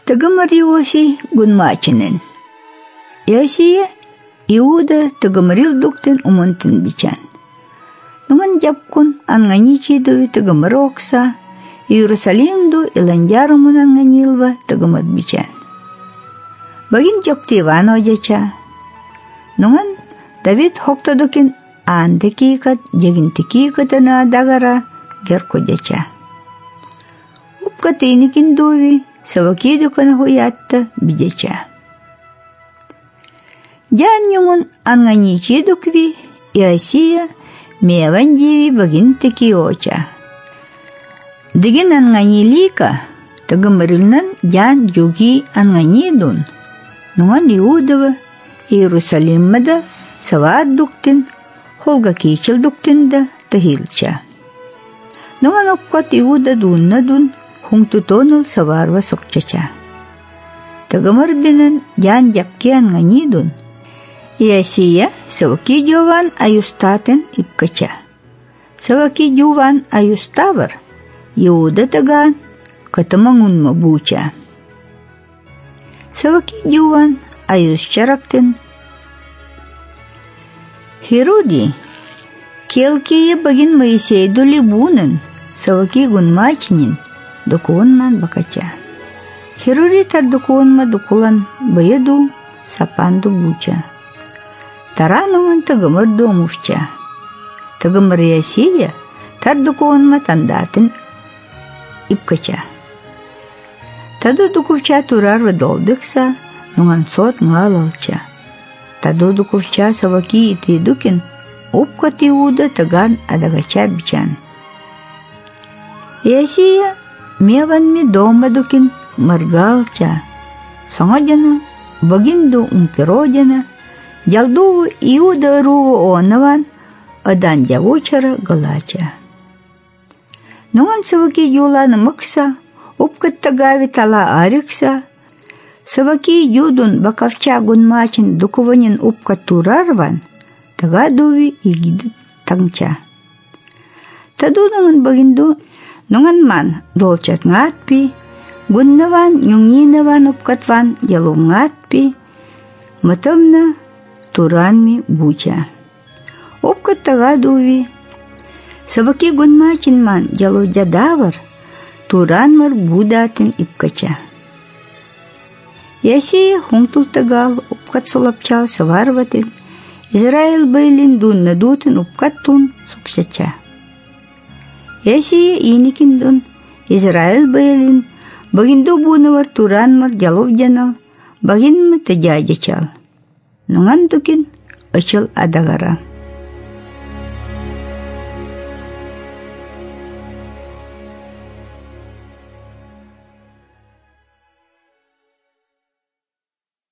Тыгымыр Иосий гунмачынын. Иосия Иуда тыгымырил дуктен умынтын бичан. Нуган жапкун ангани чидуви тыгымыр окса, Иерусалимду иландярымын анганилва тыгымыр бичан. Багин жокты Иван ожача. Нуган Давид хоктодукин андыкикат, жегинтикикатына дагара геркодяча. Упка тейникин дуви, саваки дукана хуятта бидяча. Жан юңун анганичи дукви, Иосия меван диви багин тики оча. Дигин анганилика, тагымырылнан жан юги анганидун. Нуган Иудова Иерусалиммада сават дуктин, холга кичил дуктинда тахилча. Нуган оккот Иуда дунна хунтутонул саварва сокчача. Тагымыр бинен жан жапки анганидун. Иосия саваки жован аюстатен ипкача. Саваки жован аюставар, Иуда таган катамангунма буча. Саваки жован аюсчарактен. Хероди келкие багин Моисейду либунен, саваки гунмачнин, докуонман бакача. Хероди тар докуонма докулан баяду сапанду буча. Тарануан тагымыр домувча. Тагымыр Иосия тар докуонма тандатын ипкача. Таду докувча турарва долдыкса, нуган сот нгалалча. Таду докувча саваки ити дукин, упкат Иуда таган адагача бичан. Иосия меванми дома дукин маргалча. Сонгадяна багинду ункиродяна, ялду Иуда руву онаван, адан явучара галача. Нуган саваки юлана мыкса, упкат тагави тала арикса, саваки юдун бакавча гунмачин дукуванин упкат турарван, тага дуви игидит тангча. Таду нуган багинду, нуган ман долчат ngатпи, гуннаван юнгинаван упкатван ялу ngатпи, матамна туранми буча. Упкат тага дуви, саваки гунмачин ман ялу жадавар, туранмар будатын ипкача. Иосия хунтул тагал упкат солапчал саварватин, Израиль байлин дунна дутын упкаттун сукшача. Иосия иникин дун, Израиль байлин, багинду бунавар туранмар жалов жанал, багинмы тажайжачал. Нуган дукин ачыл адагара.